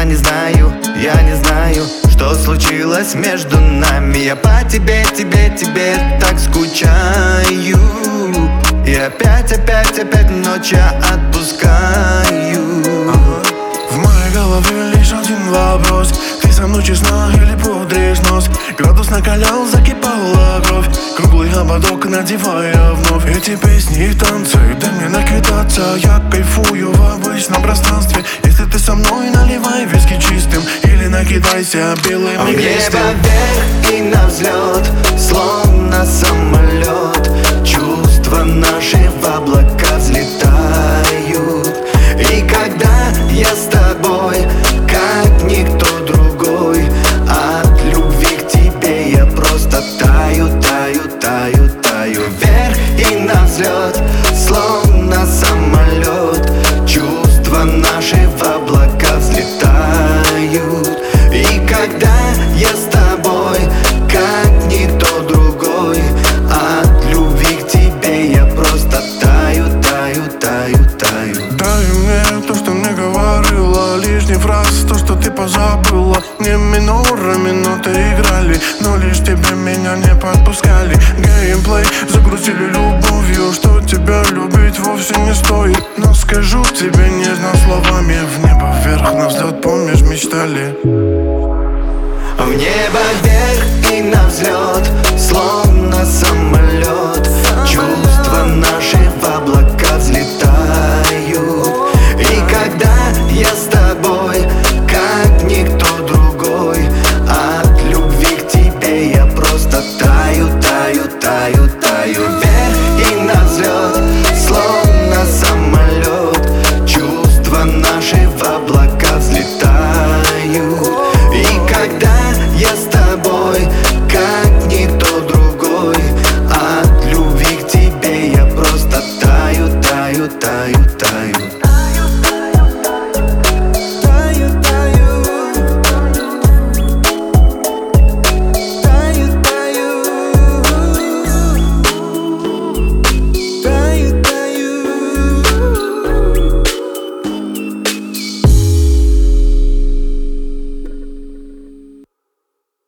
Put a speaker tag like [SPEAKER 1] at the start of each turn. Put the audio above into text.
[SPEAKER 1] я не знаю, что случилось между нами. Я по тебе так скучаю. И опять ночь я отпускаю.
[SPEAKER 2] В моей голове лишь один вопрос: ты со мной честна или пудришь нос? Градус накалял, закипала кровь, круглый ободок надевая вновь. Эти песни и танцы, дай мне накидаться. Я кайфую в обычном пространстве. Если ты со мной, наливай виски чистым или накидайся белым и
[SPEAKER 1] небо вверх и на взлет, словно самолет. Чувства наши в облака взлетают. И когда я с тобой, как никто другой, от любви к тебе я просто таю. Вверх и на взлет, словно самолет. Чувства наши в облака взлетают. И когда я с тобой, как никто другой, от любви к тебе я просто таю.
[SPEAKER 2] Дай мне то, что мне говорила, лишний фраз, то, что ты позабыла. Не минорами ноты играли, но лишь тебе меня не подпускали. Геймплей загрузили любовью, что тебя любить вовсе не стоит. Но скажу тебе нежно словами: в небо вверх на взлет, помнишь, мечтали.
[SPEAKER 1] В небо вверх и на взлет, словно